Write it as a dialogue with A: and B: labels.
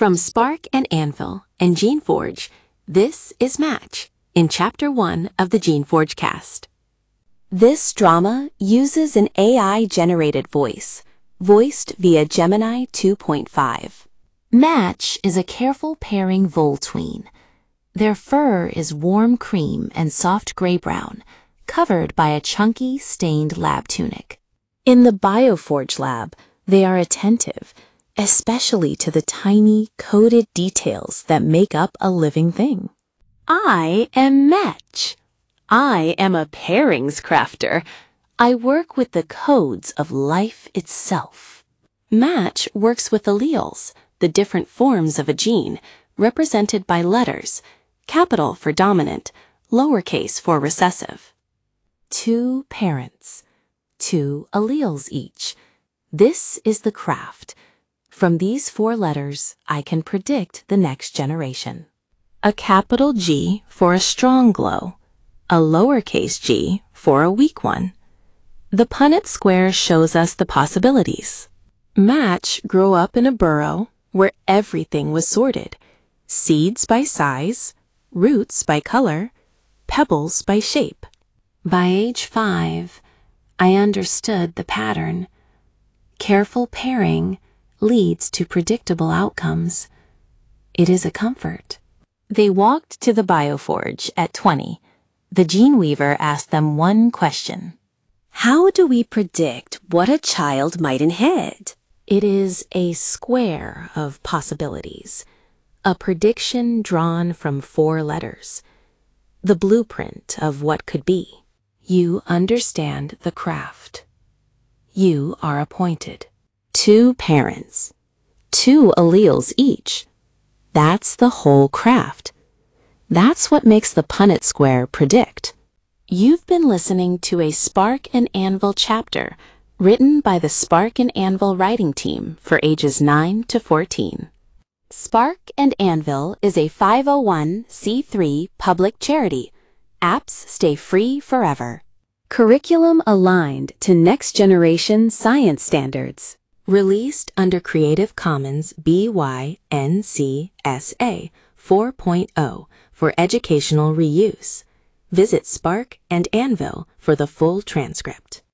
A: From Spark and Anvil and GeneForge, this is Match in Chapter 1 of the GeneForge cast. This drama uses an AI-generated voice, voiced via Gemini 2.5.
B: Match is a careful pairing vole tween. Their fur is warm cream and soft gray-brown, covered by a chunky, stained lab tunic. In the BioForge lab, they are attentive, especially to the tiny, coded details that make up a living thing. I am Match. I am a pairings crafter. I work with the codes of life itself.
A: Match works with alleles, the different forms of a gene, represented by letters, capital for dominant, lowercase for recessive.
B: 2 parents, 2 alleles each. This is the craft. From these 4 letters, I can predict the next generation. A capital G for a strong glow, a lowercase g for a weak one. The Punnett square shows us the possibilities.
A: Match grew up in a burrow where everything was sorted. Seeds by size, roots by color, pebbles by shape. By age 5, I understood the pattern. Careful pairing leads to predictable outcomes. It is a comfort.
B: They walked to the BioForge at 20. The Gene Weaver asked them one question.
C: How do we predict what a child might inherit?
A: It is a square of possibilities, a prediction drawn from 4 letters, the blueprint of what could be. You understand the craft. You are appointed.
B: 2 parents, 2 alleles each. That's the whole craft. That's what makes the Punnett square predict.
A: You've been listening to a Spark and Anvil chapter written by the Spark and Anvil writing team for ages 9 to 14. Spark and Anvil is a 501c3 public charity. Apps stay free forever. Curriculum aligned to next-generation science standards. Released under Creative Commons BY-NC-SA 4.0 for educational reuse. Visit Spark and Anvil for the full transcript.